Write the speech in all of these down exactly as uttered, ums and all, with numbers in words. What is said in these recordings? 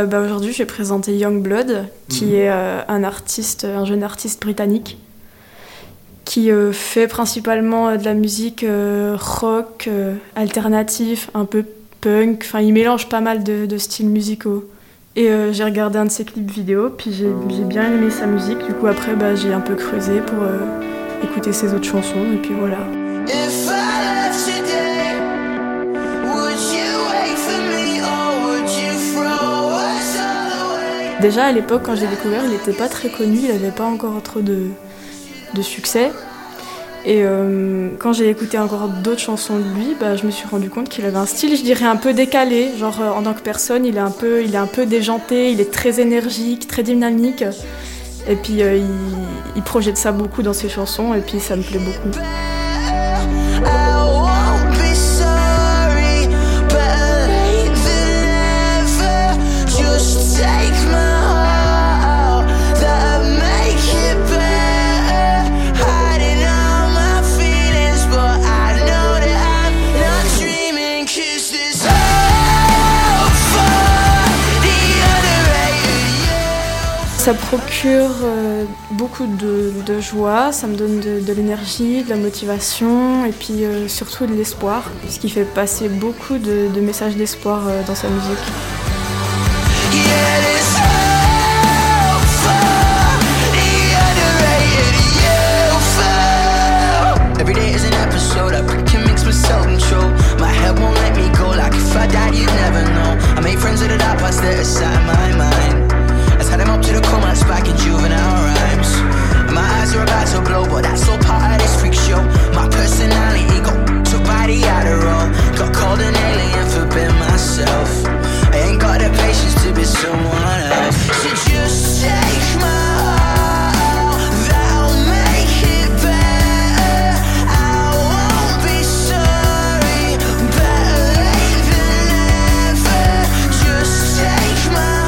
Euh, bah, aujourd'hui, je vais présenter Yungblud, qui mmh. est euh, un artiste, un jeune artiste britannique, qui euh, fait principalement de la musique euh, rock, euh, alternatif, un peu punk. Enfin, il mélange pas mal de, de styles musicaux. Et euh, j'ai regardé un de ses clips vidéo, puis j'ai, j'ai bien aimé sa musique. Du coup, après, bah, j'ai un peu creusé pour euh, écouter ses autres chansons, et puis voilà. Déjà, à l'époque, quand j'ai découvert, il n'était pas très connu, il n'avait pas encore trop de, de succès. Et euh, quand j'ai écouté encore d'autres chansons de lui, bah, je me suis rendu compte qu'il avait un style, je dirais, un peu décalé. Genre, euh, en tant que personne, il est, un peu, il est un peu déjanté, il est très énergique, très dynamique. Et puis, euh, il, il projette ça beaucoup dans ses chansons, et puis ça me plaît beaucoup. Ça procure euh, beaucoup de, de joie, ça me donne de, de l'énergie, de la motivation et puis euh, surtout de l'espoir, ce qui fait passer beaucoup de, de messages d'espoir euh, dans sa musique. Had him up to the coma, that's back in juvenile rhymes. And my eyes are about to blow, but that's all part of this freak show. My personality got took by the Adderall. Got called an alien for being myself. I ain't got the patience to be someone else. So just take my heart, that'll make it better. I won't be sorry, better late than never. Just take my heart.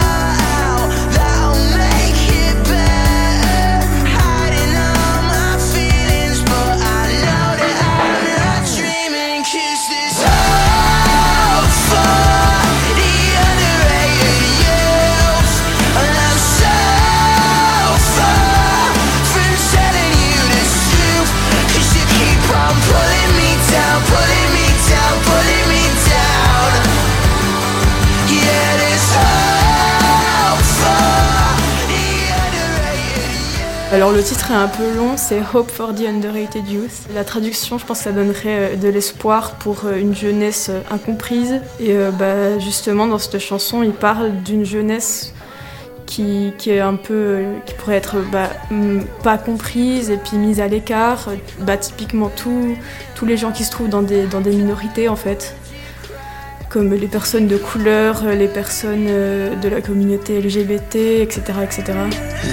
Alors le titre est un peu long, c'est Hope for the Underrated Youth. La traduction, je pense que ça donnerait de l'espoir pour une jeunesse incomprise. Et euh, bah, justement, dans cette chanson, il parle d'une jeunesse qui, qui est un peu, qui pourrait être bah, pas comprise et puis mise à l'écart. Bah, typiquement tous tous les gens qui se trouvent dans des, dans des minorités en fait, comme les personnes de couleur, les personnes de la communauté L G B T, et cetera, et cetera.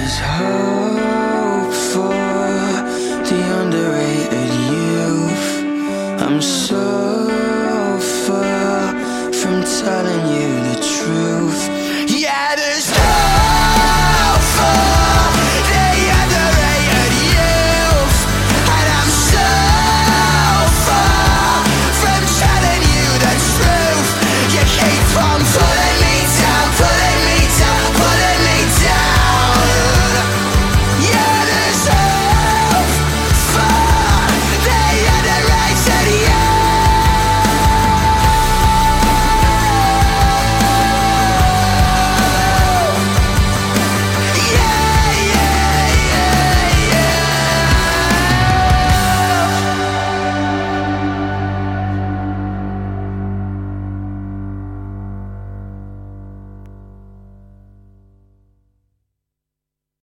For the underrated youth, I'm so far from telling